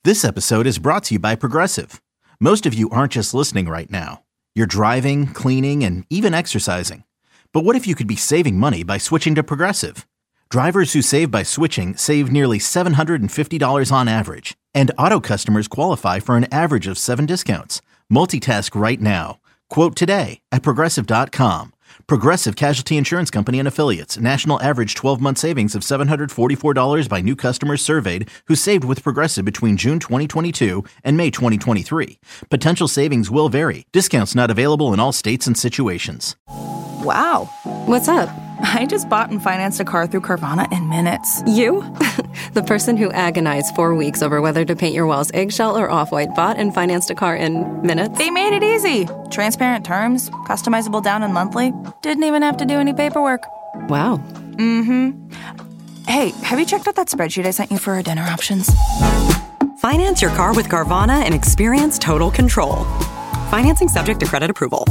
This episode is brought to you by Progressive. Most of you aren't just listening right now. You're driving, cleaning, and even exercising. But what if you could be saving money by switching to Progressive? Drivers who save by switching save nearly $750 on average. And auto customers qualify for an average of 7 discounts. Multitask right now. Quote today at Progressive.com. Progressive Casualty Insurance Company and Affiliates. National average 12-month savings of $744 by new customers surveyed who saved with Progressive between June 2022 and May 2023. Potential savings will vary. Discounts not available in all states and situations. Wow. What's up? I just bought and financed a car through Carvana in minutes. You? The person who agonized 4 weeks over whether to paint your walls eggshell or off-white bought and financed a car in minutes? They made it easy. Transparent terms, customizable down and monthly. Didn't even have to do any paperwork. Wow. Mm-hmm. Hey, have you checked out that spreadsheet I sent you for our dinner options? Finance your car with Carvana and experience total control. Financing subject to credit approval.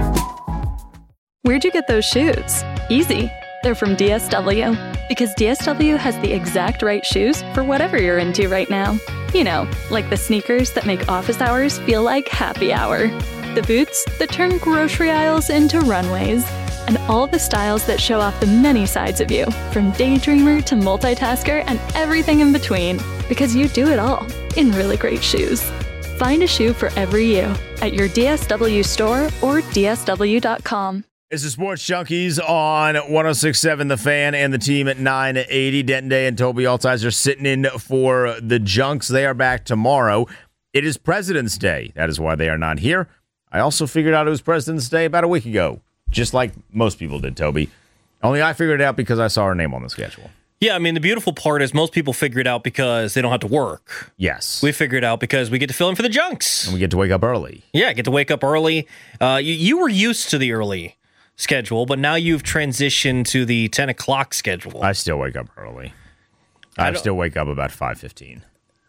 Where'd you get those shoes? Easy. They're from DSW. Because DSW has the exact right shoes for whatever you're into right now. You know, like the sneakers that make office hours feel like happy hour. The boots that turn grocery aisles into runways. And all the styles that show off the many sides of you, from daydreamer to multitasker and everything in between. Because you do it all in really great shoes. Find a shoe for every you at your DSW store or DSW.com. This is Sports Junkies on 106.7 The Fan and the team at 980. Denton Day and Toby Altizer sitting in for the Junks. They are back tomorrow. It is President's Day. That is why they are not here. I also figured out it was President's Day about a week ago, just like most people did, Toby. Only I figured it out because I saw her name on the schedule. Yeah, I mean, the beautiful part is most people figure it out because they don't have to work. Yes. We figure it out because we get to fill in for the Junks. And we get to wake up early. Yeah, get to wake up early. You were used to the early schedule, but now you've transitioned to the 10 o'clock schedule. I still wake up early. I still wake up about 5:15.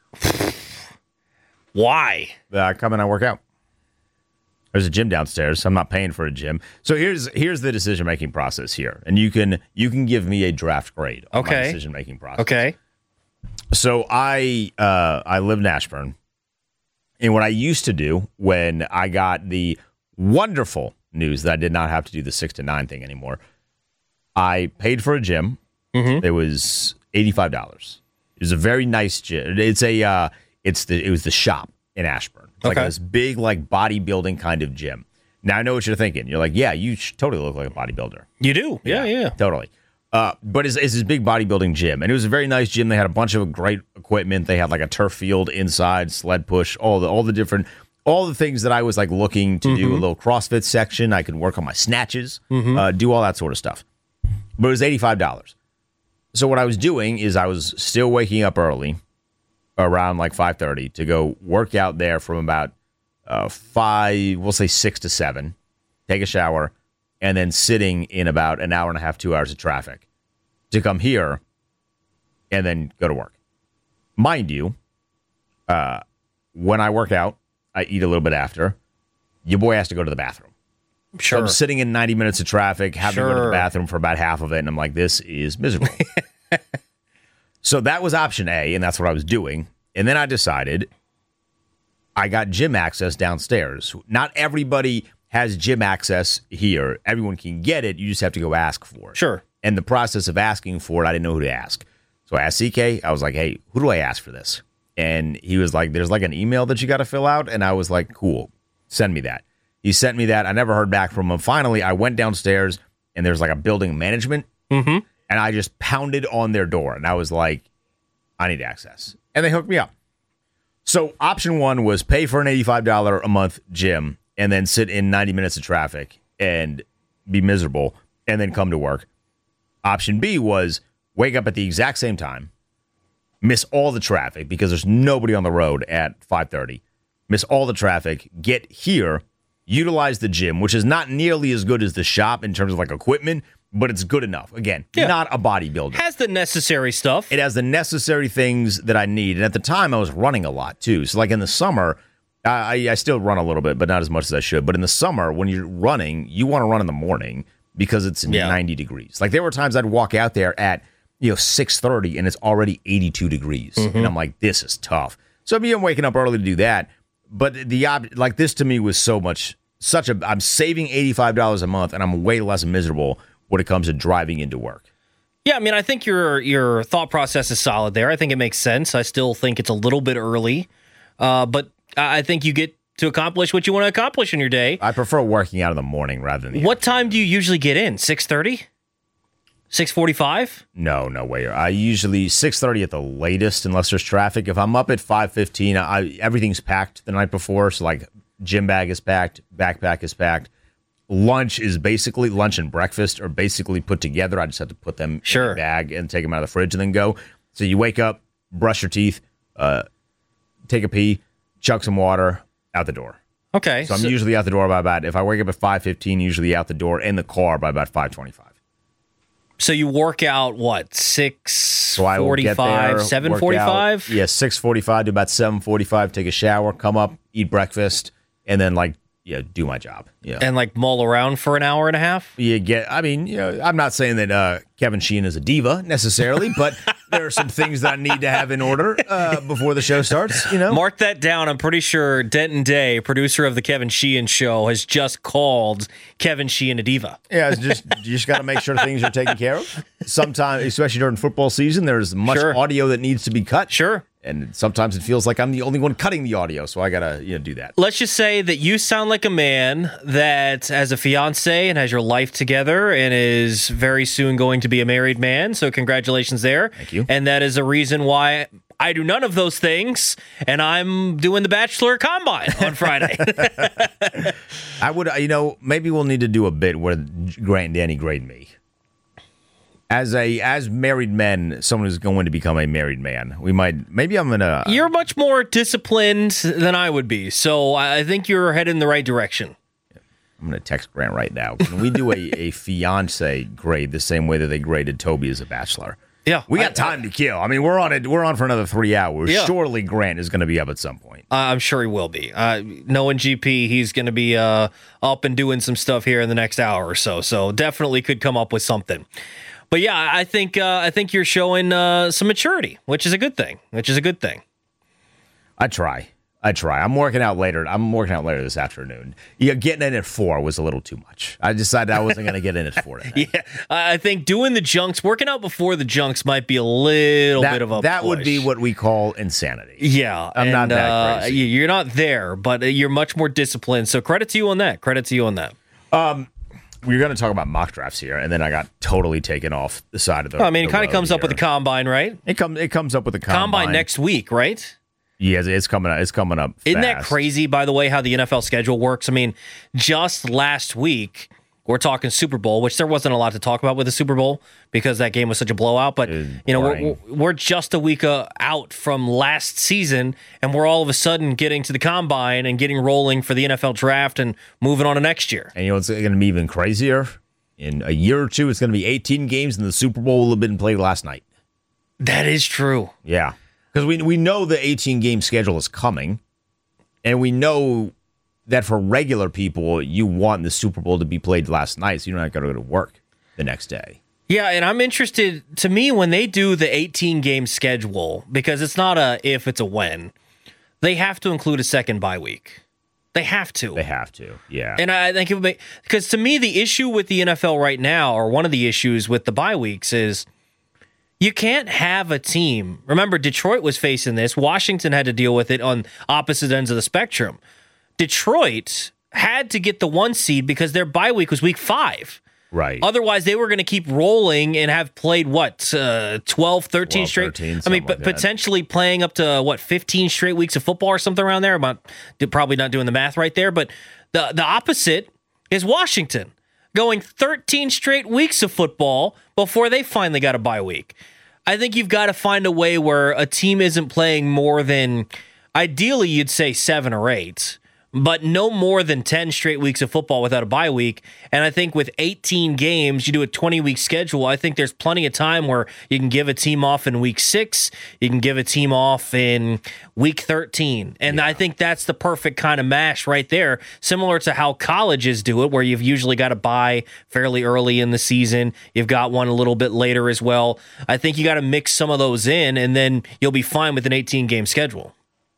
Why? I come and I work out. There's a gym downstairs, so I'm not paying for a gym. So here's the decision-making process here. And you can give me a draft grade on my decision-making process. Okay. So I live in Ashburn. And what I used to do when I got the wonderful news that I did not have to do the 6 to 9 thing anymore, I paid for a gym. Mm-hmm. It was $85. It was a very nice gym. It was the Shop in Ashburn. It's like this big, like, bodybuilding kind of gym. Now, I know what you're thinking. You're like, yeah, you totally look like a bodybuilder. You do. Yeah. Totally. But it's this big bodybuilding gym. And it was a very nice gym. They had a bunch of great equipment. They had, like, a turf field inside, sled push, all the things that I was, like, looking to do. A little CrossFit section. I could work on my snatches, do all that sort of stuff. But it was $85. So what I was doing is I was still waking up early, around like 5:30, to go work out there from about 6 to 7, take a shower, and then sitting in about an hour and a half, 2 hours of traffic to come here and then go to work. Mind you, when I work out, I eat a little bit after. Your boy has to go to the bathroom. Sure. So I'm sitting in 90 minutes of traffic, having to go to the bathroom for about half of it, and I'm like, this is miserable. So that was option A, and that's what I was doing. And then I decided I got gym access downstairs. Not everybody has gym access here. Everyone can get it. You just have to go ask for it. Sure. And the process of asking for it, I didn't know who to ask. So I asked CK. I was like, hey, who do I ask for this? And he was like, there's like an email that you got to fill out. And I was like, cool, send me that. He sent me that. I never heard back from him. Finally, I went downstairs, and there's like a building management. Mm-hmm. And I just pounded on their door. And I was like, I need access. And they hooked me up. So option one was pay for an $85 a month gym and then sit in 90 minutes of traffic and be miserable and then come to work. Option B was wake up at the exact same time, miss all the traffic because there's nobody on the road at 5:30, miss all the traffic, get here, utilize the gym, which is not nearly as good as the Shop in terms of like equipment, but it's good enough. Again, not a bodybuilder. Has the necessary stuff. It has the necessary things that I need. And at the time, I was running a lot, too. So, like in the summer, I still run a little bit, but not as much as I should. But in the summer, when you're running, you want to run in the morning because it's 90 degrees. Like, there were times I'd walk out there at 6:30, and it's already 82 degrees. And I'm like, this is tough. So I'm waking up early to do that. But like this to me was I'm saving $85 a month, and I'm way less miserable when it comes to driving into work. Yeah, I mean, I think your thought process is solid there. I think it makes sense. I still think it's a little bit early, but I think you get to accomplish what you want to accomplish in your day. I prefer working out in the morning rather than What time do you usually get in? 6:30? 6:45? No way. I usually 6:30 at the latest, unless there's traffic. If I'm up at 5:15, everything's packed the night before. So like gym bag is packed, backpack is packed. Lunch and breakfast are basically put together. I just have to put them in a bag and take them out of the fridge and then go. So you wake up, brush your teeth, take a pee, chug some water, out the door. Okay. So I'm usually out the door by about, if I wake up at 5:15, usually out the door in the car by about 5:25. So you work out, what, 6:45, 7:45? Yeah, 6:45 to about 7:45, take a shower, come up, eat breakfast, and then do my job. Yeah. And mull around for an hour and a half? I'm not saying that Kevin Sheehan is a diva necessarily, but there are some things that I need to have in order before the show starts, Mark that down. I'm pretty sure Denton Day, producer of the Kevin Sheehan Show, has just called Kevin Sheehan a diva. Yeah, you just got to make sure things are taken care of. Sometimes, especially during football season, there's much audio that needs to be cut. Sure. And sometimes it feels like I'm the only one cutting the audio, so I got to do that. Let's just say that you sound like a man that has a fiance and has your life together and is very soon going to be a married man. So congratulations there. Thank you. And that is a reason why I do none of those things, and I'm doing the Bachelor Combine on Friday. I would, maybe we'll need to do a bit where Grant and Danny grade me. As married men, someone who's going to become a married man, maybe I'm gonna. You're much more disciplined than I would be, so I think you're headed in the right direction. I'm gonna text Grant right now. Can we do a fiance grade the same way that they graded Toby as a bachelor? Yeah, we got time to kill. I mean, we're on for another 3 hours. Yeah. Surely Grant is going to be up at some point. I'm sure he will be. Knowing GP, he's going to be up and doing some stuff here in the next hour or so. So definitely could come up with something. But yeah, I think you're showing some maturity, which is a good thing. I try. I'm working out later. This afternoon. Yeah, getting in at 4 was a little too much. I decided I wasn't going to get in at 4 today. Yeah, I think doing the junks, working out before the junks might be a little bit of a That push. would be what we call insanity. Yeah. I'm not that crazy. You're not there, but you're much more disciplined. So credit to you on that. We're going to talk about mock drafts here, and then I got totally taken off the side of the. It kind of comes up with the combine, right? It comes up with the combine next week, right? Yes, it's coming up. It's coming up. Isn't that crazy, by the way, how the NFL schedule works? I mean, just last week, we're talking Super Bowl, which there wasn't a lot to talk about with the Super Bowl because that game was such a blowout. But, we're just a week out from last season, and we're all of a sudden getting to the combine and getting rolling for the NFL draft and moving on to next year. And it's going to be even crazier. In a year or two, it's going to be 18 games, and the Super Bowl will have been played last night. That is true. Yeah. Because we know the 18-game schedule is coming, and we know that for regular people, you want the Super Bowl to be played last night, so you don't have to go to work the next day. Yeah, and I'm interested, to me, when they do the 18-game schedule, because it's not a if, it's a when, they have to include a second bye week. They have to. Yeah. And I think it would be, because to me, the issue with the NFL right now, or one of the issues with the bye weeks is, you can't have a team. Remember, Detroit was facing this. Washington had to deal with it on opposite ends of the spectrum. Detroit had to get the 1 seed because their bye week was week 5. Right. Otherwise, they were going to keep rolling and have played, 12, 13 straight? 13, potentially playing up to, 15 straight weeks of football or something around there? I'm probably not doing the math right there. But the opposite is Washington, going 13 straight weeks of football before they finally got a bye week. I think you've got to find a way where a team isn't playing more than, ideally you'd say 7 or 8, but no more than 10 straight weeks of football without a bye week. And I think with 18 games, you do a 20-week schedule, I think there's plenty of time where you can give a team off in week 6, you can give a team off in week 13. And I think that's the perfect kind of mash right there, similar to how colleges do it, where you've usually got a bye fairly early in the season. You've got one a little bit later as well. I think you got to mix some of those in, and then you'll be fine with an 18-game schedule.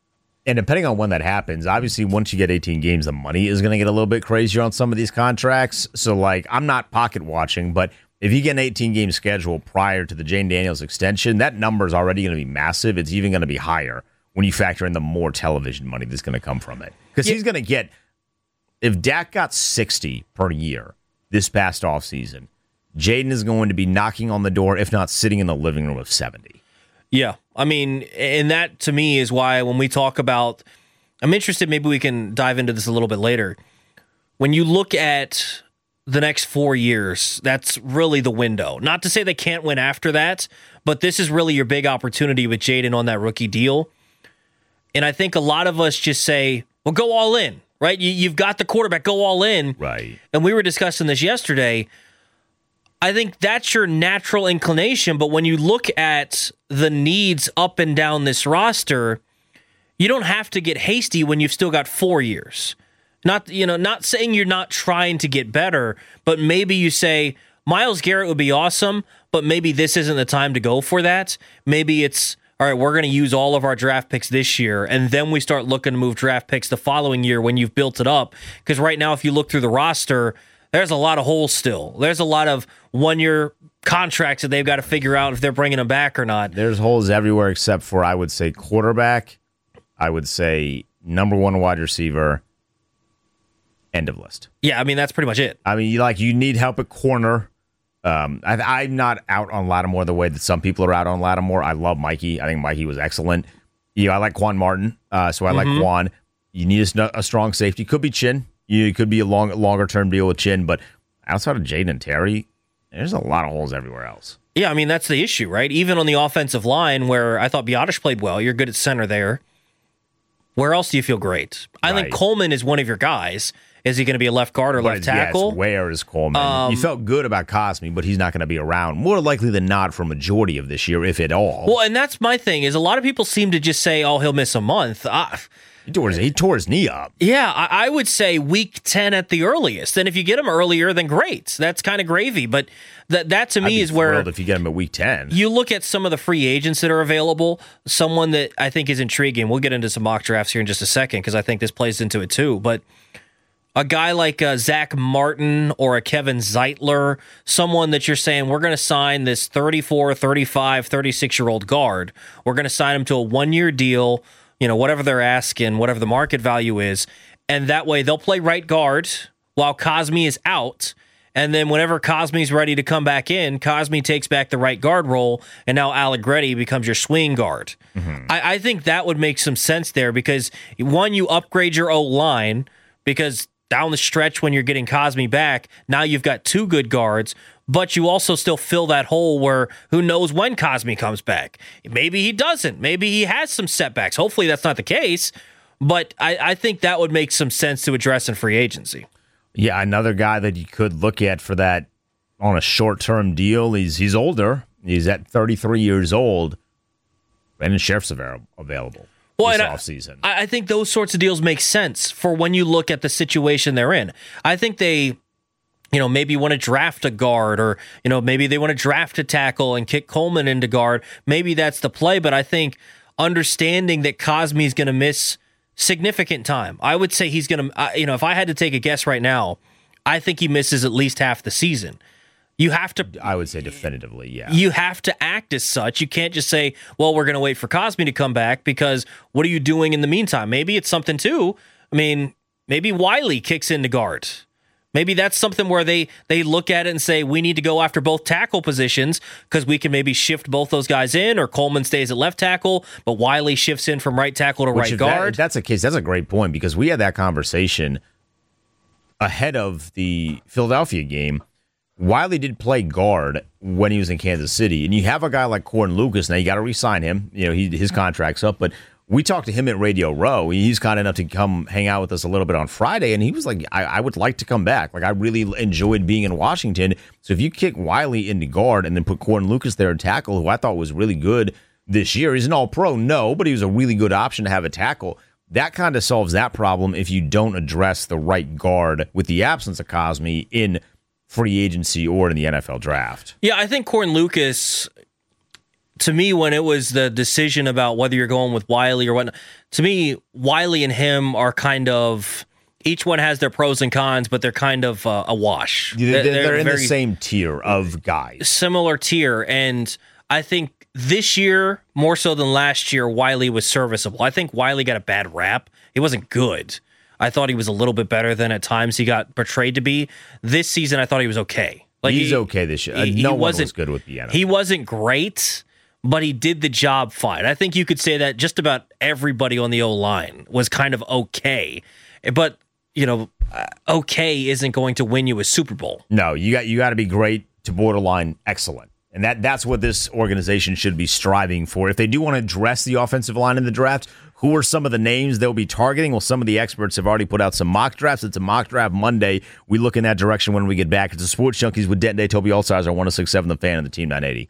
And depending on when that happens, obviously once you get 18 games, the money is going to get a little bit crazier on some of these contracts. So, like, I'm not pocket watching, but if you get an 18-game schedule prior to the Jane Daniels extension, that number is already going to be massive. It's even going to be higher when you factor in the more television money that's going to come from it. Because he's going to get, if Dak got 60 per year this past offseason, Jaden is going to be knocking on the door, if not sitting in the living room of 70. Yeah, I mean, and that to me is why when we talk about, I'm interested, maybe we can dive into this a little bit later. When you look at the next 4 years, that's really the window. Not to say they can't win after that, but this is really your big opportunity with Jaden on that rookie deal. And I think a lot of us just say, well, go all in, right? You've got the quarterback, go all in. Right. And we were discussing this yesterday. I think that's your natural inclination, but when you look at the needs up and down this roster, you don't have to get hasty when you've still got 4 years. Not saying you're not trying to get better, but maybe you say Myles Garrett would be awesome, but maybe this isn't the time to go for that. Maybe it's, all right, we're going to use all of our draft picks this year, and then we start looking to move draft picks the following year when you've built it up. Because right now, if you look through the roster, there's a lot of holes still. There's a lot of one-year contracts that they've got to figure out if they're bringing them back or not. There's holes everywhere except for, I would say, quarterback. I would say number one wide receiver. End of list. Yeah, I mean, that's pretty much it. I mean, you need help at corner. I'm not out on Lattimore the way that some people are out on Lattimore. I love Mikey. I think Mikey was excellent. I like Quan Martin, so I like Quan. You need a strong safety. Could be Chin. It could be a longer-term deal with Chin, but outside of Jaden and Terry, there's a lot of holes everywhere else. Yeah, I mean, that's the issue, right? Even on the offensive line, where I thought Biotish played well, you're good at center there. Where else do you feel great? I think Coleman is one of your guys. Is he going to be a left guard or left tackle? Yes, where is Coleman? You felt good about Cosme, but he's not going to be around. More likely than not for a majority of this year, if at all. Well, and that's my thing, is a lot of people seem to just say, oh, he'll miss a month. He tore his knee up. Yeah, I would say week 10 at the earliest. And if you get him earlier, then great. That's kind of gravy. But that to me is where, if you get him at week 10. You look at some of the free agents that are available, someone that I think is intriguing. We'll get into some mock drafts here in just a second because I think this plays into it too. But a guy like Zach Martin or a Kevin Zeitler, someone that you're saying, we're going to sign this 34, 35, 36-year-old guard. We're going to sign him to a 1-year deal, whatever they're asking, whatever the market value is. And that way they'll play right guard while Cosme is out. And then whenever Cosme's ready to come back in, Cosme takes back the right guard role, and now Allegretti becomes your swing guard. Mm-hmm. I think that would make some sense there because, one, you upgrade your O-line because down the stretch when you're getting Cosme back, now you've got 2 good guards, but you also still fill that hole where who knows when Cosme comes back. Maybe he doesn't. Maybe he has some setbacks. Hopefully that's not the case, but I think that would make some sense to address in free agency. Yeah, another guy that you could look at for that on a short-term deal, he's older. He's at 33 years old. Brandon Sheriff's available this offseason. I think those sorts of deals make sense for when you look at the situation they're in. I think they, maybe want to draft a guard or, maybe they want to draft a tackle and kick Coleman into guard. Maybe that's the play, but I think understanding that Cosme is going to miss significant time. I would say he's going to, if I had to take a guess right now, I think he misses at least half the season. You have to. I would say definitively, yeah. You have to act as such. You can't just say, well, we're going to wait for Cosme to come back because what are you doing in the meantime? Maybe it's something too. I mean, maybe Wiley kicks into guard. Maybe that's something where they look at it and say, we need to go after both tackle positions because we can maybe shift both those guys in, or Coleman stays at left tackle, but Wiley shifts in from right tackle to right guard. If that's the case, that's a great point because we had that conversation ahead of the Philadelphia game. Wiley did play guard when he was in Kansas City, and you have a guy like Corin Lucas. Now you got to re-sign him. His contract's up, but we talked to him at Radio Row. He's kind enough to come hang out with us a little bit on Friday, and he was like, I would like to come back. Like, I really enjoyed being in Washington. So if you kick Wiley into guard and then put Corin Lucas there at tackle, who I thought was really good this year. He's an all-pro, no, but he was a really good option to have a tackle. That kind of solves that problem if you don't address the right guard with the absence of Cosme in free agency or in the NFL draft. Yeah, I think Corin Lucas, to me, when it was the decision about whether you're going with Wiley or whatnot, to me, Wiley and him are kind of, each one has their pros and cons, but they're kind of a wash. They're in the same tier of guys. Similar tier. And I think this year, more so than last year, Wiley was serviceable. I think Wiley got a bad rap. He wasn't good. I thought he was a little bit better than at times he got portrayed to be. This season, I thought he was okay. He's okay this year. No one was good with the NFL. He wasn't great, but he did the job fine. I think you could say that just about everybody on the O-line was kind of okay. But, okay isn't going to win you a Super Bowl. No, you got to be great to borderline excellent. And that's what this organization should be striving for. If they do want to address the offensive line in the draft, who are some of the names they'll be targeting? Well, some of the experts have already put out some mock drafts. It's a mock draft Monday. We look in that direction when we get back. It's the Sports Junkies with Denton Day, Toby Altsizer, 106.7 The Fan, and the Team 980.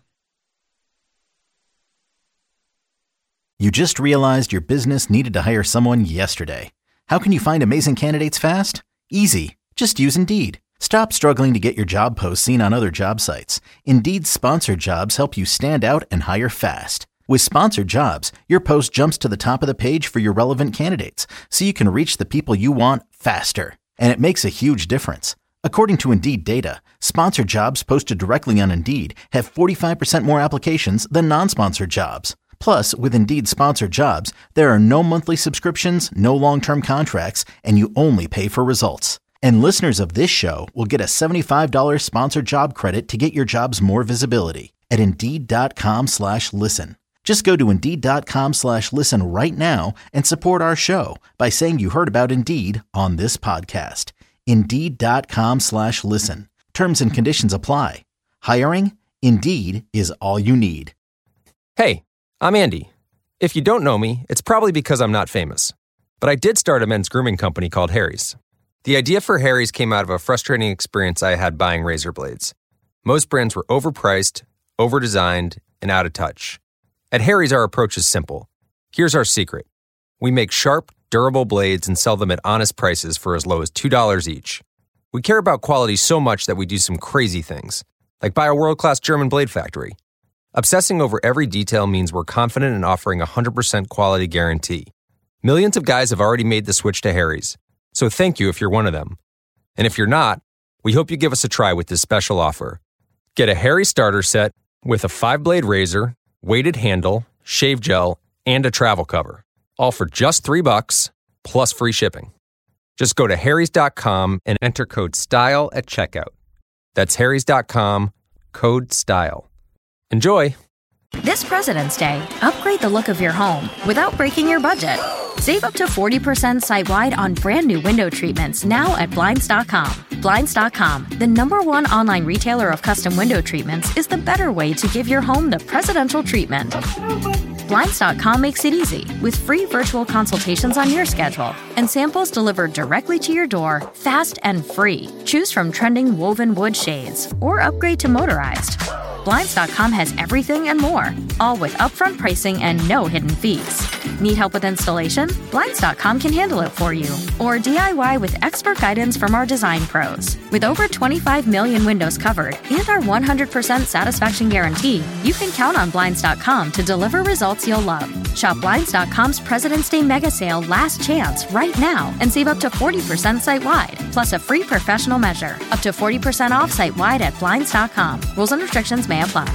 You just realized your business needed to hire someone yesterday. How can you find amazing candidates fast? Easy. Just use Indeed. Stop struggling to get your job posts seen on other job sites. Indeed's sponsored jobs help you stand out and hire fast. With sponsored jobs, your post jumps to the top of the page for your relevant candidates, so you can reach the people you want faster. And it makes a huge difference. According to Indeed data, sponsored jobs posted directly on Indeed have 45% more applications than non-sponsored jobs. Plus, with Indeed sponsored jobs, there are no monthly subscriptions, no long-term contracts, and you only pay for results. And listeners of this show will get a $75 sponsored job credit to get your jobs more visibility at Indeed.com/listen. Just go to Indeed.com/listen right now and support our show by saying you heard about Indeed on this podcast. Indeed.com/listen. Terms and conditions apply. Hiring? Indeed is all you need. Hey, I'm Andy. If you don't know me, it's probably because I'm not famous. But I did start a men's grooming company called Harry's. The idea for Harry's came out of a frustrating experience I had buying razor blades. Most brands were overpriced, overdesigned, and out of touch. At Harry's, our approach is simple. Here's our secret. We make sharp, durable blades and sell them at honest prices for as low as $2 each. We care about quality so much that we do some crazy things, like buy a world-class German blade factory. Obsessing over every detail means we're confident in offering a 100% quality guarantee. Millions of guys have already made the switch to Harry's, so thank you if you're one of them. And if you're not, we hope you give us a try with this special offer. Get a Harry's starter set with a 5-blade razor, weighted handle, shave gel, and a travel cover. All for just $3 plus free shipping. Just go to harrys.com and enter code STYLE at checkout. That's harrys.com, code STYLE. Enjoy! This President's Day, upgrade the look of your home without breaking your budget. Save up to 40% site-wide on brand new window treatments now at Blinds.com. Blinds.com, the #1 online retailer of custom window treatments, is the better way to give your home the presidential treatment. Blinds.com makes it easy with free virtual consultations on your schedule and samples delivered directly to your door, fast and free. Choose from trending woven wood shades or upgrade to motorized. Blinds.com has everything and more, all with upfront pricing and no hidden fees. Need help with installation? Blinds.com can handle it for you. Or DIY with expert guidance from our design pros. With over 25 million windows covered and our 100% satisfaction guarantee, you can count on Blinds.com to deliver results you'll love. Shop Blinds.com's President's Day Mega Sale Last Chance right now and save up to 40% site-wide, plus a free professional measure. Up to 40% off site-wide at Blinds.com. Rules and restrictions may apply.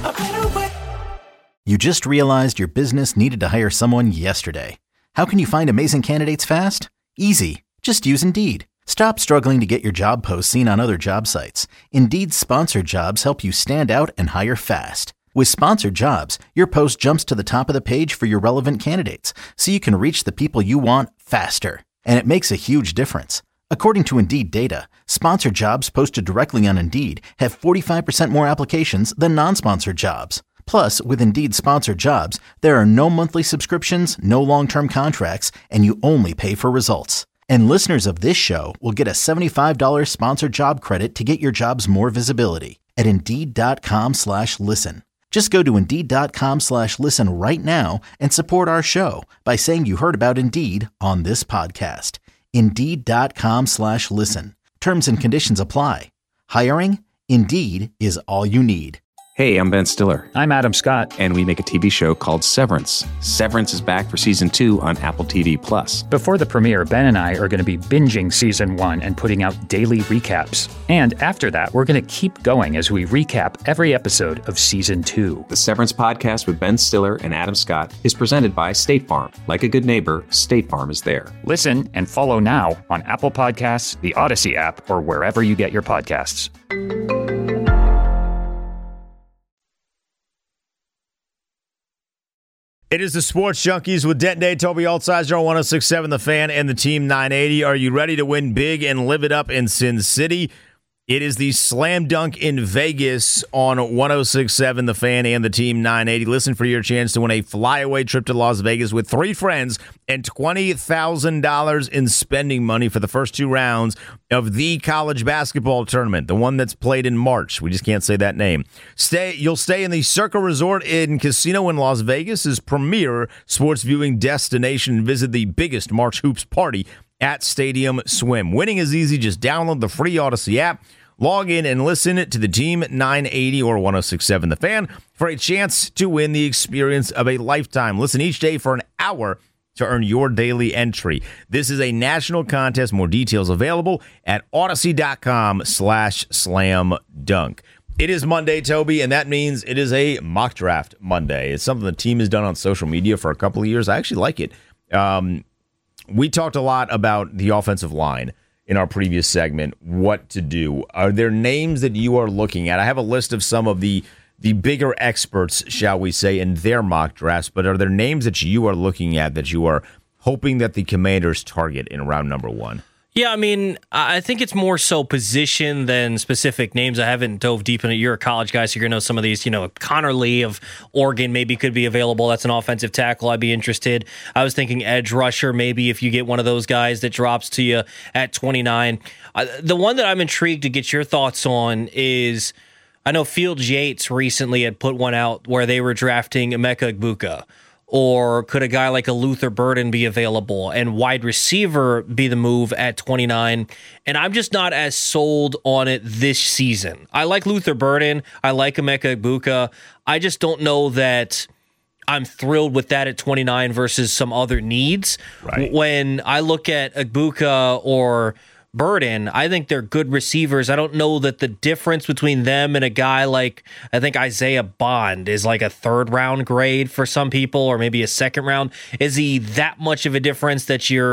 You just realized your business needed to hire someone yesterday. How can you find amazing candidates fast? Easy. Just use Indeed. Stop struggling to get your job posts seen on other job sites. Indeed's sponsored jobs help you stand out and hire fast. With sponsored jobs, your post jumps to the top of the page for your relevant candidates, so you can reach the people you want faster. And it makes a huge difference. According to Indeed data, sponsored jobs posted directly on Indeed have 45% more applications than non-sponsored jobs. Plus, with Indeed sponsored jobs, there are no monthly subscriptions, no long-term contracts, and you only pay for results. And listeners of this show will get a $75 sponsored job credit to get your jobs more visibility at Indeed.com/listen. Just go to Indeed.com/listen right now and support our show by saying you heard about Indeed on this podcast. Indeed.com/listen. Terms and conditions apply. Hiring? Indeed is all you need. Hey, I'm Ben Stiller. I'm Adam Scott. And we make a TV show called Severance. Severance is back for season 2 on Apple TV+. Before the premiere, Ben and I are going to be binging season 1 and putting out daily recaps. And after that, we're going to keep going as we recap every episode of season 2. The Severance podcast with Ben Stiller and Adam Scott is presented by State Farm. Like a good neighbor, State Farm is there. Listen and follow now on Apple Podcasts, the Odyssey app, or wherever you get your podcasts. It is the Sports Junkies with Dent Day, Toby Altizer on 106.7 The Fan and the Team 980. Are you ready to win big and live it up in Sin City? It is the Slam Dunk in Vegas on 106.7 The Fan and the Team 980. Listen for your chance to win a flyaway trip to Las Vegas with 3 friends and $20,000 in spending money for the first 2 rounds of the college basketball tournament, the one that's played in March. We just can't say that name. You'll stay in the Circa Resort and Casino in Las Vegas' premier sports viewing destination and visit the biggest March Hoops party at Stadium Swim. Winning is easy. Just download the free Odyssey app, log in, and listen to the Team 980 or 106.7 The Fan for a chance to win the experience of a lifetime. Listen each day for an hour to earn your daily entry. This is a national contest. More details available at odyssey.com/slamdunk. It is Monday, Toby, and that means it is a mock draft Monday. It's something the team has done on social media for a couple of years. I actually like it. We talked a lot about the offensive line in our previous segment, what to do. Are there names that you are looking at? I have a list of some of the bigger experts, shall we say, in their mock drafts, but are there names that you are looking at that you are hoping that the Commanders target in round number 1? Yeah, I mean, I think it's more so position than specific names. I haven't dove deep into it. You're a college guy, so you're going to know some of these. Connor Lee of Oregon maybe could be available. That's an offensive tackle. I'd be interested. I was thinking edge rusher, maybe if you get one of those guys that drops to you at 29. The one that I'm intrigued to get your thoughts on is, I know Fields Yates recently had put one out where they were drafting Emeka Egbuka. Or could a guy like a Luther Burden be available and wide receiver be the move at 29? And I'm just not as sold on it this season. I like Luther Burden. I like Emeka Egbuka. I just don't know that I'm thrilled with that at 29 versus some other needs. Right. When I look at Egbuka or Burden, I think they're good receivers. I don't know that the difference between them and a guy like, I think Isaiah Bond is like a 3rd round grade for some people, or maybe a 2nd round. Is he that much of a difference that you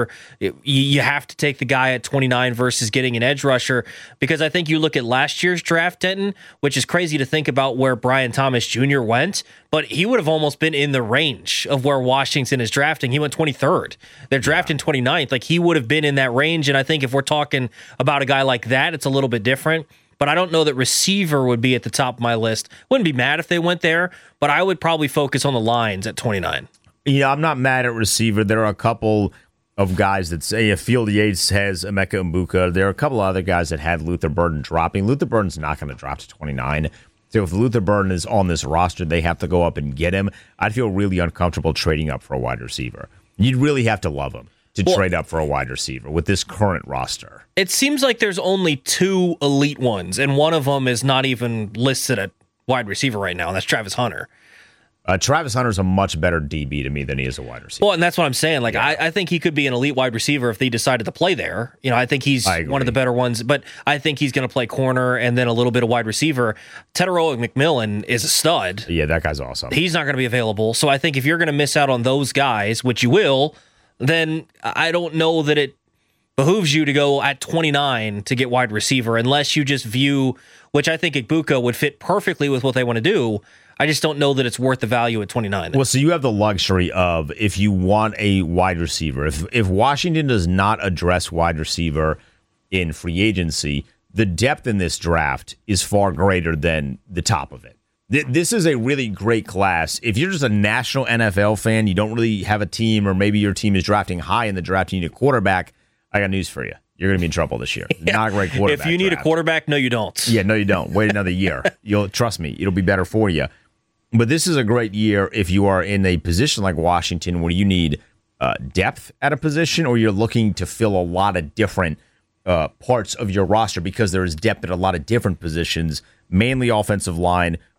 have to take the guy at 29 versus getting an edge rusher? Because I think you look at last year's draft, Denton, which is crazy to think about where Brian Thomas Jr. went, but he would have almost been in the range of where Washington is drafting. He went 23rd. They're drafting 29th. Like, he would have been in that range. And I think if we're talking about a guy like that, it's a little bit different. But I don't know that receiver would be at the top of my list. Wouldn't be mad if they went there, but I would probably focus on the lines at 29. Yeah, I'm not mad at receiver. There are a couple of guys that say if Field Yates has Emeka Egbuka, there are a couple of other guys that had Luther Burden dropping. Luther Burden's not going to drop to 29. So if Luther Burden is on this roster, they have to go up and get him. I'd feel really uncomfortable trading up for a wide receiver. You'd really have to love him to trade up for a wide receiver with this current roster. It seems like there's only 2 elite ones, and one of them is not even listed at wide receiver right now, and that's Travis Hunter. Travis Hunter's a much better DB to me than he is a wide receiver. Well, and that's what I'm saying. Like, yeah. I think he could be an elite wide receiver if they decided to play there. I think he's one of the better ones, but I think he's going to play corner and then a little bit of wide receiver. Teteroa McMillan is a stud. Yeah, that guy's awesome. He's not going to be available. So I think if you're going to miss out on those guys, which you will, then I don't know that it behooves you to go at 29 to get wide receiver unless you just view, which I think Egbuka would fit perfectly with what they want to do. I just don't know that it's worth the value at 29. Well, so you have the luxury of, if you want a wide receiver, if Washington does not address wide receiver in free agency, the depth in this draft is far greater than the top of it. This is a really great class. If you're just a national NFL fan, you don't really have a team, or maybe your team is drafting high in the draft, you need a quarterback, I got news for you. You're going to be in trouble this year. Yeah. Not a great quarterback. If you need a quarterback, no, you don't. Yeah, no, you don't. Wait another year. You'll trust me. It'll be better for you. But this is a great year if you are in a position like Washington where you need depth at a position, or you're looking to fill a lot of different parts of your roster, because there is depth at a lot of different positions, mainly offensive line,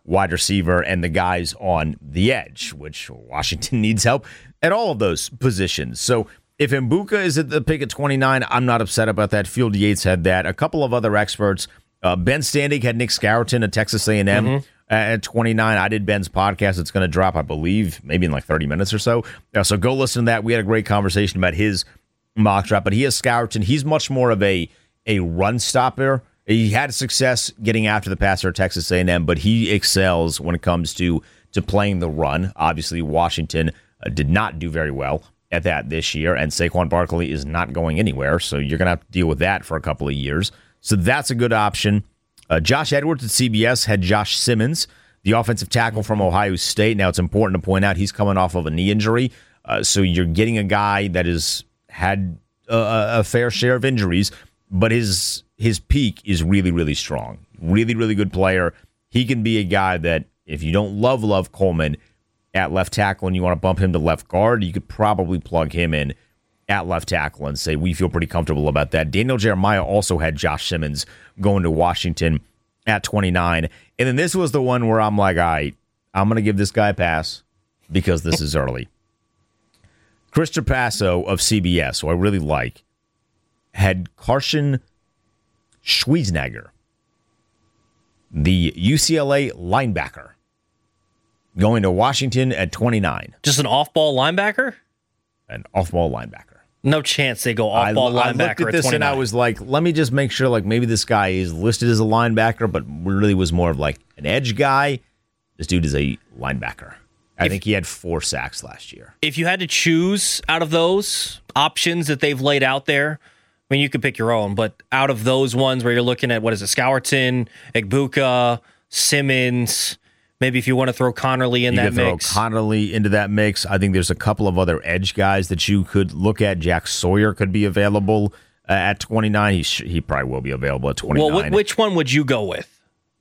wide receiver and the guys on the edge, which Washington needs help at all of those positions. So if Mbuka is at the pick at 29, I'm not upset about that. Field Yates had that. A couple of other experts. Ben Standig had Nick Scourton at Texas A&M at 29. I did Ben's podcast. It's going to drop, I believe, maybe in like 30 minutes or so. So go listen to that. We had a great conversation about his mock draft, but he has Scourton. He's much more of a run stopper. He had success getting after the passer at Texas A&M, but he excels when it comes to playing the run. Obviously, Washington did not do very well at that this year, and Saquon Barkley is not going anywhere, so you're going to have to deal with that for a couple of years. So that's a good option. Josh Edwards at CBS had Josh Simmons, the offensive tackle from Ohio State. Now, it's important to point out he's coming off of a knee injury, so you're getting a guy that has had a fair share of injuries, but his peak is really, really strong. Really, really good player. He can be a guy that if you don't love Coleman at left tackle and you want to bump him to left guard, you could probably plug him in at left tackle and say we feel pretty comfortable about that. Daniel Jeremiah also had Josh Simmons going to Washington at 29. And then this was the one where I'm like, all right, I'm going to give this guy a pass because this is early. Chris Trapasso of CBS, who I really like, had Carson Schwarzenegger, the UCLA linebacker, going to Washington at 29. Just an off-ball linebacker? An off-ball linebacker. No chance they go off-ball linebacker I looked at this 29. and I was like, let me just make sure like maybe this guy is listed as a linebacker, but really was more of like an edge guy. This dude is a linebacker. I think he had 4 sacks last year. If you had to choose out of those options that they've laid out there, I mean, you could pick your own, but out of those ones where you're looking at, Scourton, Egbuka, Simmons, maybe if you want to throw Connerly in that mix. Throw Connerly into that mix. I think there's a couple of other edge guys that you could look at. Jack Sawyer could be available at 29. He probably will be available at 29. Well, which one would you go with?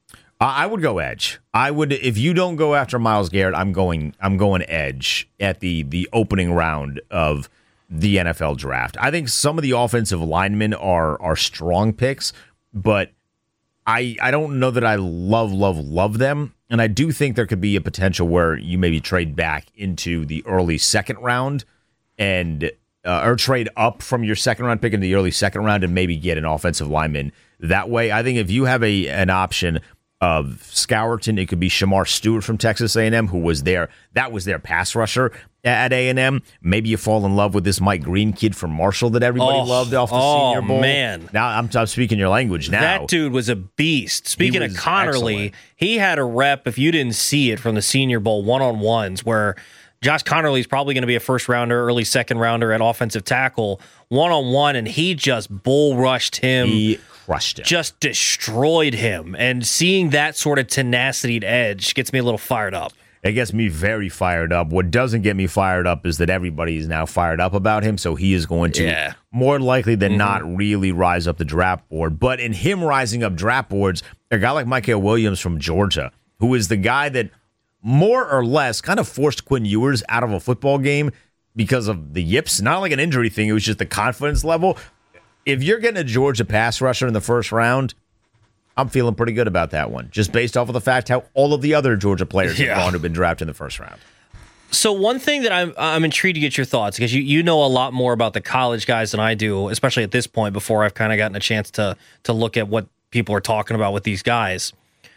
I would go edge. I would, if you don't go after Myles Garrett, I'm going edge at the opening round of the NFL draft. I think some of the offensive linemen are strong picks, but I don't know that I love them. And I do think there could be a potential where you maybe trade back into the early second round and or trade up from your second round pick into the early second round and maybe get an offensive lineman that way. I think if you have an option of Scourton, it could be Shamar Stewart from Texas A&M, who was their pass rusher at A&M. Maybe you fall in love with this Mike Green kid from Marshall that everybody loved off the Senior Bowl. Oh, man. Now I'm speaking your language now. That dude was a beast. Speaking of Connerly, he had a rep, if you didn't see it, from the Senior Bowl one-on-ones where Josh Connerly is probably going to be a first-rounder, early second-rounder at offensive tackle, one-on-one, and he just bull-rushed him. He crushed him. Just destroyed him. And seeing that sort of tenacity at edge gets me a little fired up. It gets me very fired up. What doesn't get me fired up is that everybody is now fired up about him, so he is going to, more likely than not, really rise up the draft board. But in him rising up draft boards, a guy like Micah Williams from Georgia, who is the guy that more or less kind of forced Quinn Ewers out of a football game because of the yips. Not like an injury thing. It was just the confidence level. If you're getting a Georgia pass rusher in the first round, I'm feeling pretty good about that one, just based off of the fact how all of the other Georgia players have gone who've been drafted in the first round. So one thing that I'm intrigued to get your thoughts, because you know a lot more about the college guys than I do, especially at this point before I've kind of gotten a chance to look at what people are talking about with these guys.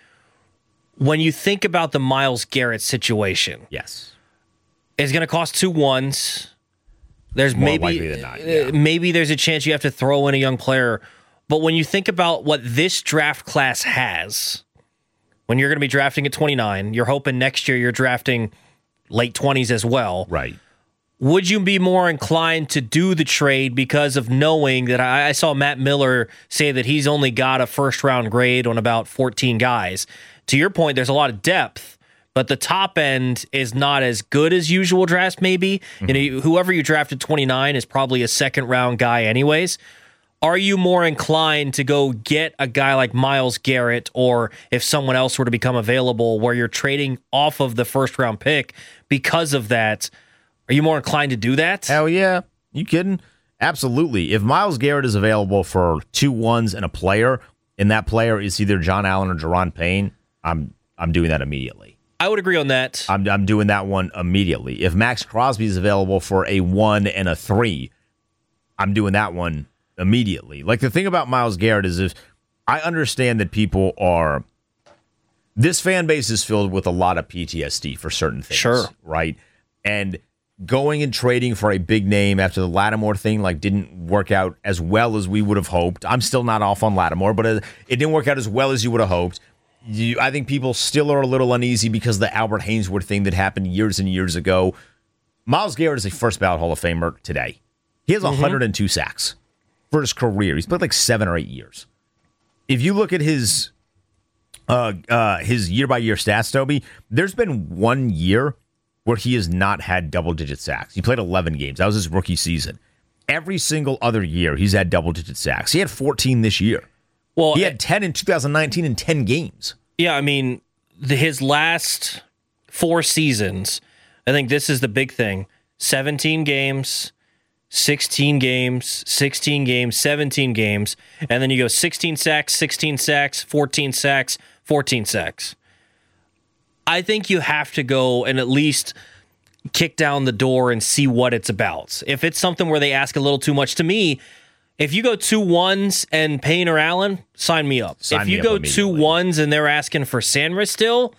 When you think about the Myles Garrett situation, yes, it's going to cost 2 ones. There's more likely than not, maybe there's a chance you have to throw in a young player. But when you think about what this draft class has, when you're going to be drafting at 29, you're hoping next year you're drafting late 20s as well. Right. Would you be more inclined to do the trade because of knowing that I saw Matt Miller say that he's only got a first-round grade on about 14 guys? To your point, there's a lot of depth, but the top end is not as good as usual drafts maybe. Mm-hmm. You know, whoever you drafted 29 is probably a second-round guy anyways. Are you more inclined to go get a guy like Myles Garrett, or if someone else were to become available where you're trading off of the first-round pick because of that? Are you more inclined to do that? Hell yeah. You kidding? Absolutely. If Myles Garrett is available for 2 1s and a player, and that player is either John Allen or Jerron Payne, I'm I'm doing that immediately. I would agree on that. I'm doing that one immediately. If Max Crosby is available for a 1 and a 3, I'm doing that one immediately. Like, the thing about Myles Garrett is, if I understand that people are, this fan base is filled with a lot of PTSD for certain things. Sure. Right? And going and trading for a big name after the Lattimore thing didn't work out as well as we would have hoped. I'm still not off on Lattimore, but it didn't work out as well as you would have hoped. I think people still are a little uneasy because of the Albert Haynesworth thing that happened years and years ago. Myles Garrett is a first ballot Hall of Famer today. He has 102 sacks for his career. He's played like 7 or 8 years. If you look at his year-by-year stats, Toby, there's been 1 year where he has not had double-digit sacks. He played 11 games. That was his rookie season. Every single other year, he's had double-digit sacks. He had 14 this year. Well, he had 10 in 2019 in 10 games. Yeah, I mean, his last 4 seasons, I think this is the big thing. 17 games, 16 games, 16 games, 17 games, and then you go 16 sacks, 16 sacks, 14 sacks, 14 sacks. I think you have to go and at least kick down the door and see what it's about. If it's something where they ask a little too much, to me, if you go 2 1s and Payne or Allen, sign me up. If you go 2 1s and they're asking for Sandra still,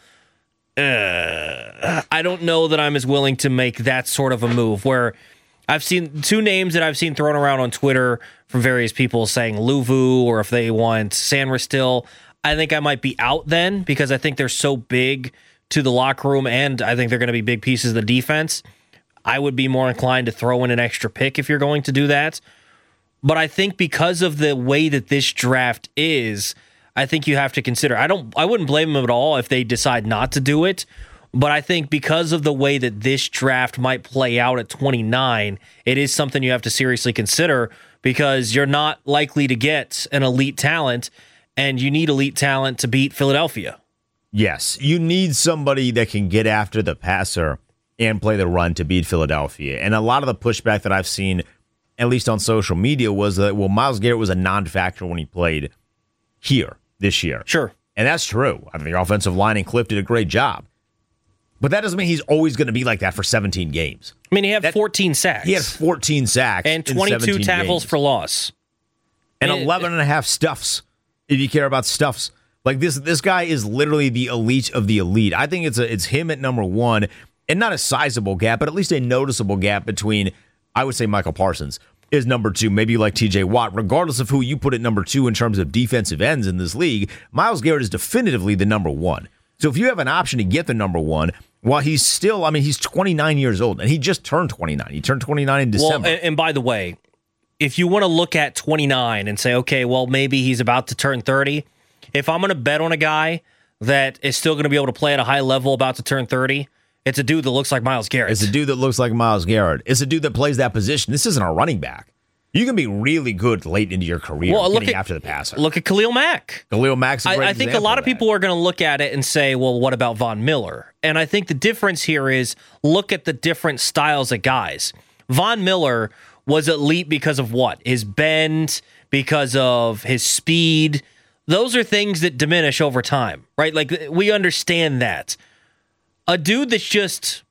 I don't know that I'm as willing to make that sort of a move. Where I've seen 2 names that I've seen thrown around on Twitter from various people saying Luvu, or if they want Sandra still. I think I might be out then, because I think they're so big to the locker room, and I think they're going to be big pieces of the defense. I would be more inclined to throw in an extra pick if you're going to do that. But I think because of the way that this draft is, I think you have to consider. I wouldn't blame them at all if they decide not to do it. But I think because of the way that this draft might play out at 29, it is something you have to seriously consider, because you're not likely to get an elite talent, and you need elite talent to beat Philadelphia. Yes, you need somebody that can get after the passer and play the run to beat Philadelphia. And a lot of the pushback that I've seen, at least on social media, was that, well, Myles Garrett was a non-factor when he played here this year. Sure. And that's true. I mean, the offensive line and Cliff did a great job. But that doesn't mean he's always going to be like that for 17 games. I mean, he had 14 sacks. He had 14 sacks. And 22 tackles for loss. And 11 and a half stuffs, if you care about stuffs. Like, this guy is literally the elite of the elite. I think it's him at number 1, and not a sizable gap, but at least a noticeable gap between, I would say, Michael Parsons is number 2, maybe like TJ Watt. Regardless of who you put at number 2 in terms of defensive ends in this league, Myles Garrett is definitively the number 1. So if you have an option to get the number 1, while he's still, I mean, he's 29 years old, and he just turned 29. He turned 29 in December. Well, and by the way, if you want to look at 29 and say, okay, well, maybe he's about to turn 30, if I'm going to bet on a guy that is still going to be able to play at a high level about to turn 30, it's a dude that looks like Myles Garrett. It's a dude that looks like Myles Garrett. It's a dude that plays that position. This isn't a running back. You can be really good late into your career getting after the passer. Look at Khalil Mack. Khalil Mack's a great I think a lot of people are going to look at it and say, well, what about Von Miller? And I think the difference here is look at the different styles of guys. Von Miller was elite because of what? His bend, because of his speed. Those are things that diminish over time, right? Like, we understand that. A dude that's just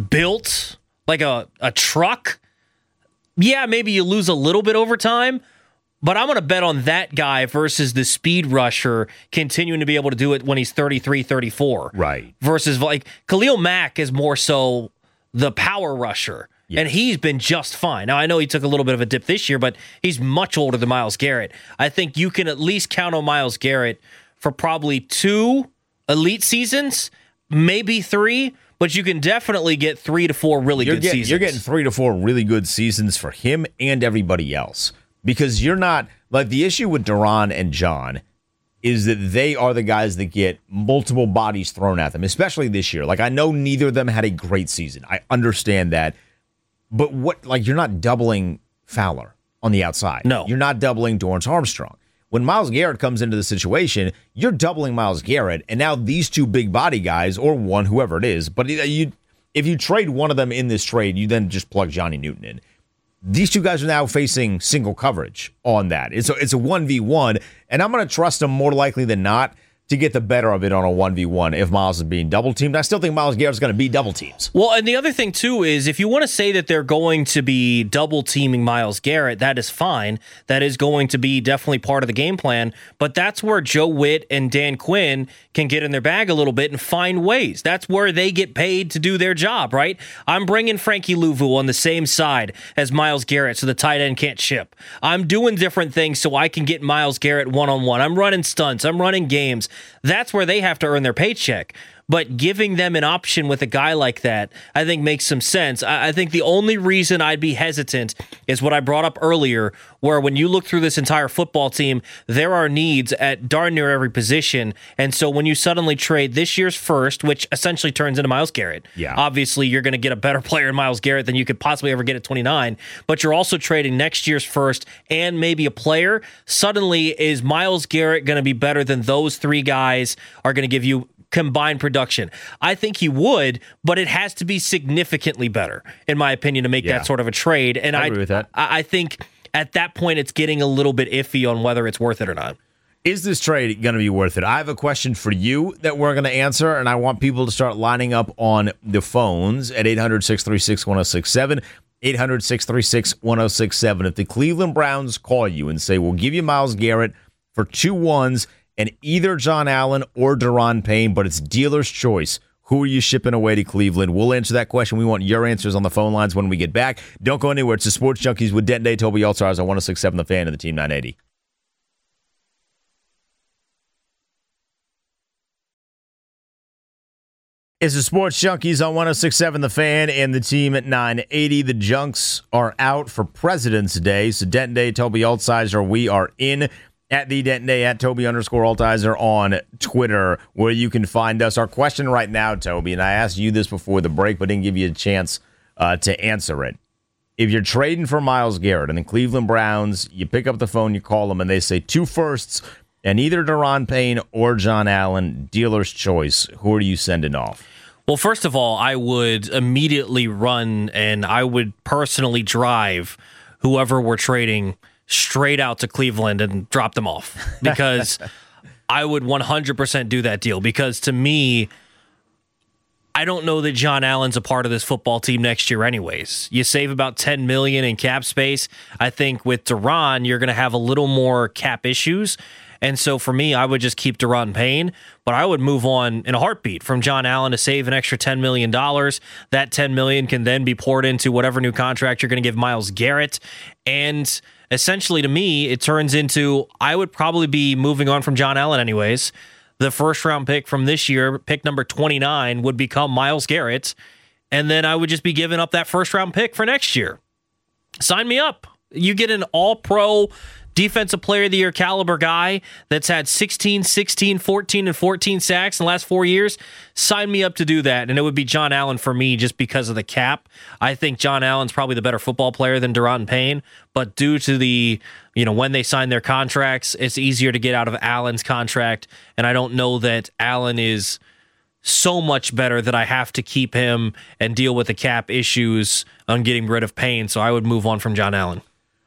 built like a truck, yeah, maybe you lose a little bit over time, but I'm going to bet on that guy versus the speed rusher continuing to be able to do it when he's 33, 34. Right. Versus, like, Khalil Mack is more so the power rusher. Yes. And he's been just fine. Now, I know he took a little bit of a dip this year, but he's much older than Myles Garrett. I think you can at least count on Myles Garrett for probably 2 elite seasons, maybe 3, but you can definitely get 3 to 4 really good seasons. You're getting 3 to 4 really good seasons for him and everybody else. Because you're not, like, the issue with Duran and John is that they are the guys that get multiple bodies thrown at them, especially this year. Like, I know neither of them had a great season. I understand that. But you're not doubling Fowler on the outside. No. You're not doubling Dorrance Armstrong. When Myles Garrett comes into the situation, you're doubling Myles Garrett, and now these 2 big body guys, or one, whoever it is, but if you trade one of them in this trade, you then just plug Johnny Newton in. These 2 guys are now facing single coverage on that. It's a 1v1, and I'm going to trust them more likely than not to get the better of it on a 1v1 if Miles is being double teamed. I still think Myles Garrett's going to be double teams. Well, and the other thing, too, is if you want to say that they're going to be double teaming Myles Garrett, that is fine. That is going to be definitely part of the game plan. But that's where Joe Witt and Dan Quinn can get in their bag a little bit and find ways. That's where they get paid to do their job, right? I'm bringing Frankie Louvu on the same side as Myles Garrett so the tight end can't chip. I'm doing different things so I can get Myles Garrett one-on-one. I'm running stunts. I'm running games. That's where they have to earn their paycheck. But giving them an option with a guy like that, I think makes some sense. I think the only reason I'd be hesitant is what I brought up earlier, where when you look through this entire football team, there are needs at darn near every position. And so when you suddenly trade this year's first, which essentially turns into Myles Garrett, obviously you're going to get a better player in Myles Garrett than you could possibly ever get at 29, but you're also trading next year's first and maybe a player. Suddenly, is Myles Garrett going to be better than those three guys are going to give you combined production? I think he would, but it has to be significantly better, in my opinion, to make that sort of a trade. And I agree with that. I think at that point it's getting a little bit iffy on whether it's worth it or not. Is this trade going to be worth it? I have a question for you that we're going to answer, and I want people to start lining up on the phones at 800-636-1067, 800-636-1067. If the Cleveland Browns call you and say, we'll give you Myles Garrett for 2 1s, and either John Allen or Daron Payne, but it's dealer's choice. Who are you shipping away to Cleveland? We'll answer that question. We want your answers on the phone lines when we get back. Don't go anywhere. It's the Sports Junkies with Denton Day, Toby Altstars on 106.7 The Fan of the Team 980. It's the Sports Junkies on 106.7 The Fan and the Team at 980. The Junks are out for President's Day. So Denton Day, Toby Altstars, we are in at the Denton Day, at Toby_Altizer on Twitter, where you can find us. Our question right now, Toby, and I asked you this before the break, but didn't give you a chance to answer it. If you're trading for Myles Garrett and the Cleveland Browns, you pick up the phone, you call them, and they say 2 firsts and either Daron Payne or John Allen, dealer's choice, who are you sending off? Well, first of all, I would immediately run and I would personally drive whoever we're trading straight out to Cleveland and drop them off, because I would 100% do that deal, because to me, I don't know that John Allen's a part of this football team next year anyways. You save about $10 million in cap space. I think with Daron, you're going to have a little more cap issues. And so for me, I would just keep Daron Payne, but I would move on in a heartbeat from John Allen to save an extra $10 million. That $10 million can then be poured into whatever new contract you're going to give Myles Garrett. And essentially, to me, it turns into, I would probably be moving on from John Allen anyways. The first-round pick from this year, pick number 29, would become Myles Garrett, and then I would just be giving up that first-round pick for next year. Sign me up. You get an all-pro Defensive Player of the Year caliber guy that's had 16, 16, 14, and 14 sacks in the last 4 years. Sign me up to do that, and it would be John Allen for me just because of the cap. I think John Allen's probably the better football player than Daron Payne, but due to the, when they sign their contracts, it's easier to get out of Allen's contract, and I don't know that Allen is so much better that I have to keep him and deal with the cap issues on getting rid of Payne, so I would move on from John Allen.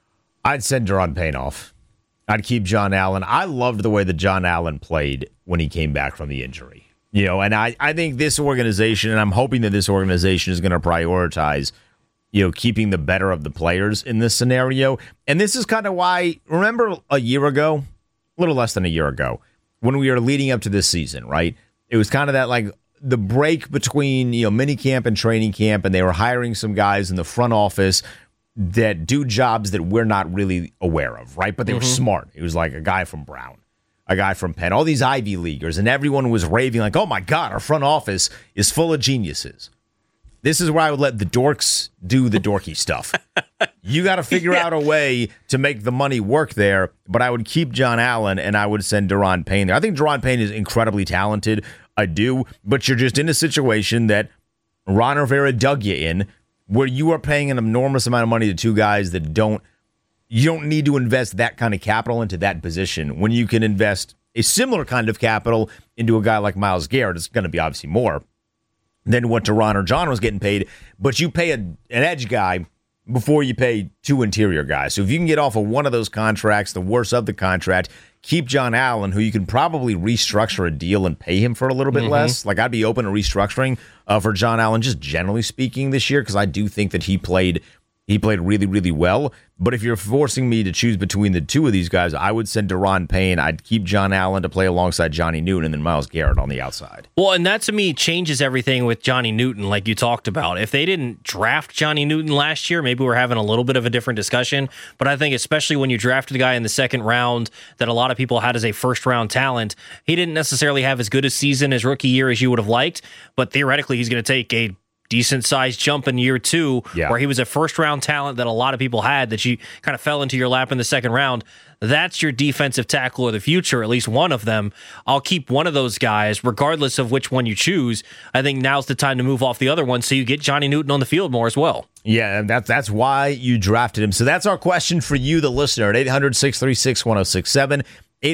I'd send Daron Payne off. I'd keep John Allen. I loved the way that John Allen played when he came back from the injury. And I think this organization, and I'm hoping that this organization is going to prioritize, keeping the better of the players in this scenario. And this is kind of why, remember a year ago, a little less than a year ago, when we were leading up to this season, right? It was kind of that, like, the break between, mini camp and training camp, and they were hiring some guys in the front office that do jobs that we're not really aware of, right? But they were smart. It was like a guy from Brown, a guy from Penn, all these Ivy Leaguers, and everyone was raving like, oh my God, our front office is full of geniuses. This is where I would let the dorks do the dorky stuff. You got to figure out a way to make the money work there, but I would keep John Allen and I would send Daron Payne there. I think Daron Payne is incredibly talented. I do, but you're just in a situation that Ron Rivera dug you in, where you are paying an enormous amount of money to 2 guys that you don't need to invest that kind of capital into that position when you can invest a similar kind of capital into a guy like Myles Garrett. It's going to be obviously more than what Daron or John was getting paid, but you pay an edge guy before you pay 2 interior guys. So if you can get off of one of those contracts, the worst of the contract, keep John Allen, who you can probably restructure a deal and pay him for a little bit less. Like, I'd be open to restructuring for John Allen, just generally speaking, this year, because I do think that he played really, really well. But if you're forcing me to choose between the two of these guys, I would send Daron Payne. I'd keep John Allen to play alongside Johnny Newton, and then Myles Garrett on the outside. Well, and that to me changes everything with Johnny Newton, like you talked about. If they didn't draft Johnny Newton last year, maybe we're having a little bit of a different discussion. But I think especially when you drafted a guy in the second round that a lot of people had as a first-round talent, he didn't necessarily have as good a season his rookie year as you would have liked. But theoretically, he's going to take a decent-sized jump in year 2, where he was a first-round talent that a lot of people had that you kind of fell into your lap in the second round. That's your defensive tackle of the future, at least one of them. I'll keep one of those guys, regardless of which one you choose. I think now's the time to move off the other one so you get Johnny Newton on the field more as well. Yeah, that's why you drafted him. So that's our question for you, the listener, at 800-636-1067,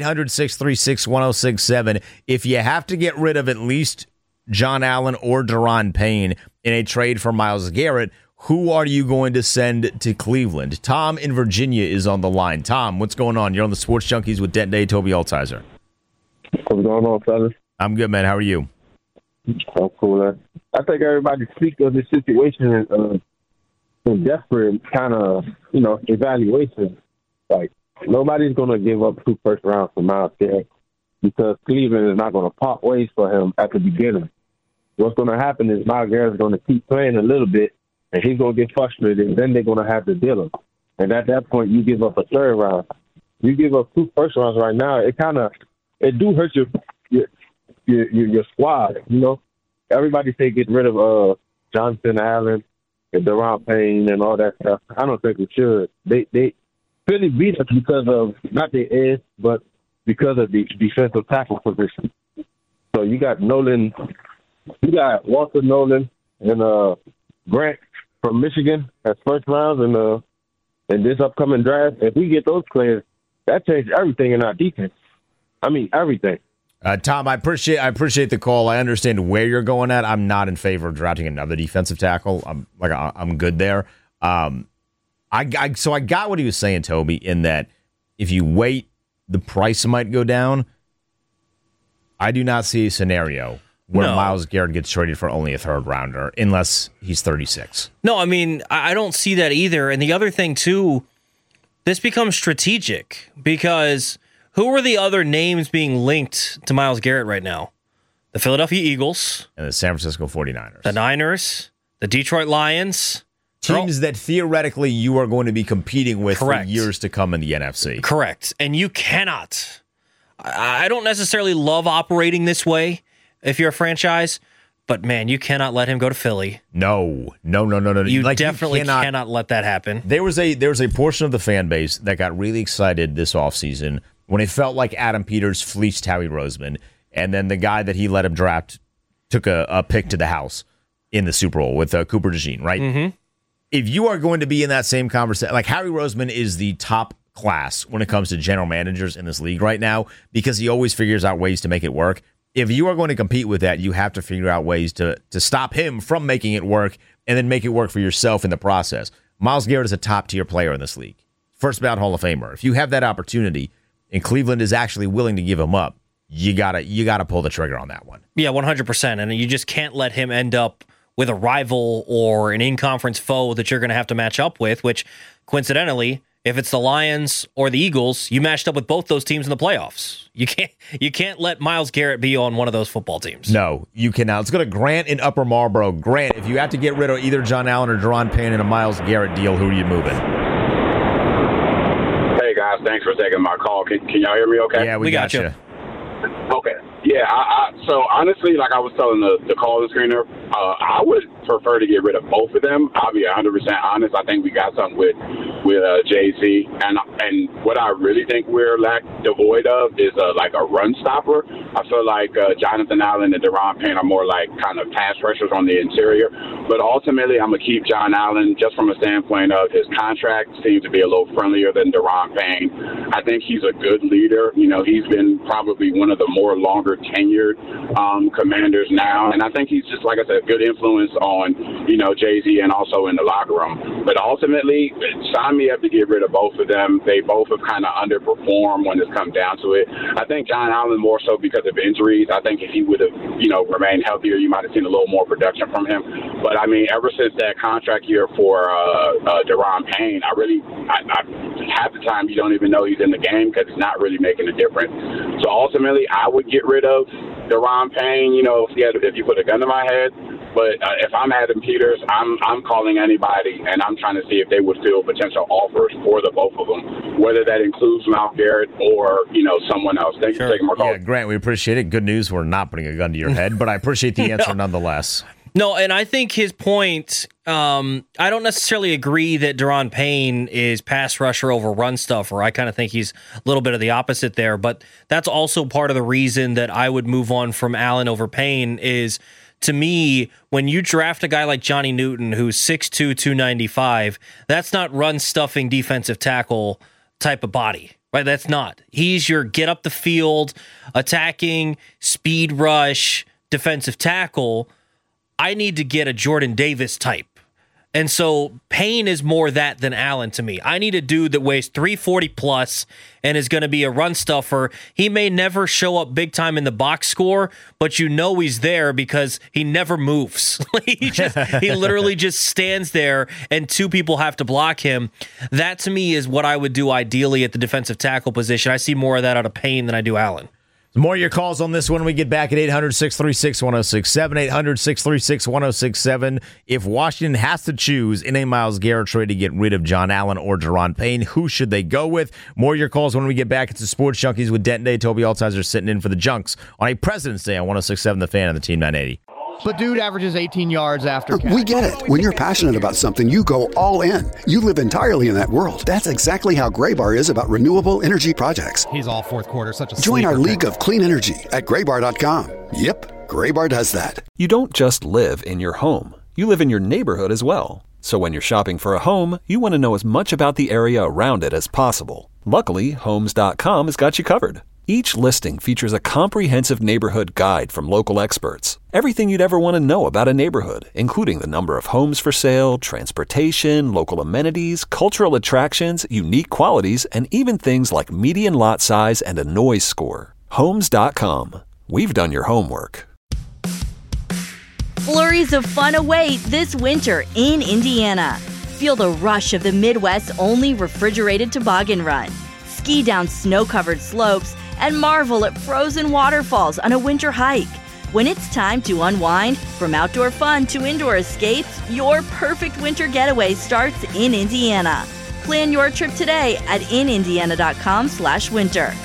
800-636-1067. If you have to get rid of at least John Allen or Daron Payne in a trade for Myles Garrett, who are you going to send to Cleveland? Tom in Virginia is on the line. Tom, what's going on? You're on the Sports Junkies with Dent Day, Toby Altizer. What's going on, fellas? I'm good, man. How are you? I'm cool. I think everybody speaks of this situation in desperate kind of, evaluation. Like, nobody's going to give up 2 first rounds for Myles Garrett because Cleveland is not going to part ways for him at the beginning. What's going to happen is Myles Garrett's going to keep playing a little bit, and he's going to get frustrated, and then they're going to have to deal him. And at that point, you give up a 3rd round. You give up 2 first rounds right now, it do hurt your squad, Everybody say get rid of Jonathan Allen and Daron Payne and all that stuff. I don't think we should. They Philly beat us because of, not the edge, but because of the defensive tackle position. So you got Walter Nolan and Grant from Michigan as first rounds in this upcoming draft. If we get those players, that changes everything in our defense. I mean, everything. Tom, I appreciate the call. I understand where you're going at. I'm not in favor of drafting another defensive tackle. I'm good there. So I got what he was saying, Toby, in that if you wait, the price might go down. I do not see a scenario where Myles Garrett gets traded for only a 3rd rounder unless he's 36. No, I mean, I don't see that either. And the other thing, too, this becomes strategic because who are the other names being linked to Myles Garrett right now? The Philadelphia Eagles. And the San Francisco 49ers. The Niners. The Detroit Lions. Teams that theoretically you are going to be competing with Correct. for years to come in the NFC. Correct. And you cannot. I don't necessarily love operating this way if you're a franchise, but, man, you cannot let him go to Philly. No. You definitely cannot let that happen. There was a portion of the fan base that got really excited this offseason when it felt like Adam Peters fleeced Howie Roseman, and then the guy that he let him draft took a pick to the house in the Super Bowl with Cooper DeJean, right? Mm-hmm. If you are going to be in that same conversation, like Howie Roseman is the top class when it comes to general managers in this league right now because he always figures out ways to make it work. If you are going to compete with that, you have to figure out ways to stop him from making it work and then make it work for yourself in the process. Myles Garrett is a top-tier player in this league. First ballot Hall of Famer. If you have that opportunity and Cleveland is actually willing to give him up, you gotta pull the trigger on that one. Yeah, 100%. And you just can't let him end up with a rival or an in-conference foe that you're going to have to match up with, which, coincidentally, if it's the Lions or the Eagles, you matched up with both those teams in the playoffs. You can't let Myles Garrett be on one of those football teams. No, you cannot. Let's go to Grant in Upper Marlboro. Grant, if you have to get rid of either John Allen or Daron Payne in a Myles Garrett deal, who are you moving? Hey, guys. Thanks for taking my call. Can y'all hear me okay? Yeah, we got you. Okay. Yeah, so honestly, like I was telling the call screener, I would prefer to get rid of both of them. I'll be 100% honest. I think we got something with JC, and what I really think we're devoid of is like a run stopper. I feel like Jonathan Allen and Deron Payne are more like kind of pass rushers on the interior. But ultimately, I'm going to keep John Allen just from a standpoint of his contract seems to be a little friendlier than Deron Payne. I think he's a good leader. You know, he's been probably one of the more longer tenured commanders now. And I think he's just, like I said, a good influence on, you know, Jay-Z and also in the locker room. But ultimately, sign me up to get rid of both of them. They both have kind of underperformed when it's come down to it. I think John Allen more so because of injuries. I think if he would have, you know, remained healthier, you might have seen a little more production from him. But I mean, ever since that contract year for Deron Payne, I half the time you don't even know he's in the game because he's not really making a difference. So ultimately, I would get rid of Deron Payne, you know, if you put a gun to my head. But if I'm Adam Peters, I'm calling anybody, and I'm trying to see if they would fill potential offers for the both of them, whether that includes Myles Garrett or, you know, someone else. Thank you for taking my call. Yeah, Grant, we appreciate it. Good news, we're not putting a gun to your head, but I appreciate the answer nonetheless. No, and I think his point, I don't necessarily agree that Deron Payne is pass rusher over run stuffer. I kind of think he's a little bit of the opposite there, but that's also part of the reason that I would move on from Allen over Payne is, to me, when you draft a guy like Johnny Newton, who's 6'2", 295, that's not run-stuffing defensive tackle type of body, right? That's not. He's your get up the field, attacking, speed rush, defensive tackle. I need to get a Jordan Davis type. And so Payne is more that than Allen to me. I need a dude that weighs 340 plus and is going to be a run stuffer. He may never show up big time in the box score, but you know he's there because he never moves. He literally just stands there and two people have to block him. That to me is what I would do ideally at the defensive tackle position. I see more of that out of Payne than I do Allen. More of your calls on this when we get back at 800-636-1067, 800-636-1067. If Washington has to choose in a Myles Garrett trade to get rid of John Allen or Deron Payne, who should they go with? More of your calls when we get back. It's the Sports Junkies with Denton Day. Toby Altizer sitting in for the Junks on a President's Day on 106.7 The Fan and the Team 980. But dude averages 18 yards after catch. We get it. When you're passionate about something, you go all in. You live entirely in that world. That's exactly how Graybar is about renewable energy projects. He's all fourth quarter. Such a Join our league of clean energy at Graybar.com. Yep, Graybar does that. You don't just live in your home. You live in your neighborhood as well. So when you're shopping for a home, you want to know as much about the area around it as possible. Luckily, Homes.com has got you covered. Each listing features a comprehensive neighborhood guide from local experts. Everything you'd ever want to know about a neighborhood, including the number of homes for sale, transportation, local amenities, cultural attractions, unique qualities, and even things like median lot size and a noise score. Homes.com. We've done your homework. Flurries of fun await this winter in Indiana. Feel the rush of the Midwest's only refrigerated toboggan run. Ski down snow-covered slopes and marvel at frozen waterfalls on a winter hike. When it's time to unwind, from outdoor fun to indoor escapes, your perfect winter getaway starts in Indiana. Plan your trip today at inindiana.com/winter.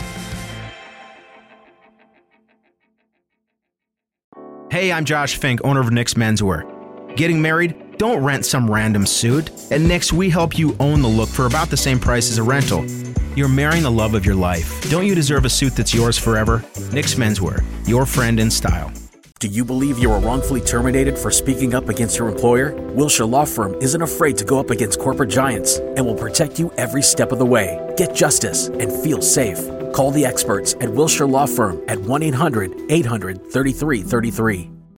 Hey, I'm Josh Fink, owner of Nick's Menswear. Getting married? Don't rent some random suit. At Nick's, we help you own the look for about the same price as a rental. You're marrying the love of your life. Don't you deserve a suit that's yours forever? Nick's Menswear, your friend in style. Do you believe you were wrongfully terminated for speaking up against your employer? Wilshire Law Firm isn't afraid to go up against corporate giants and will protect you every step of the way. Get justice and feel safe. Call the experts at Wilshire Law Firm at 1-800-800-3333.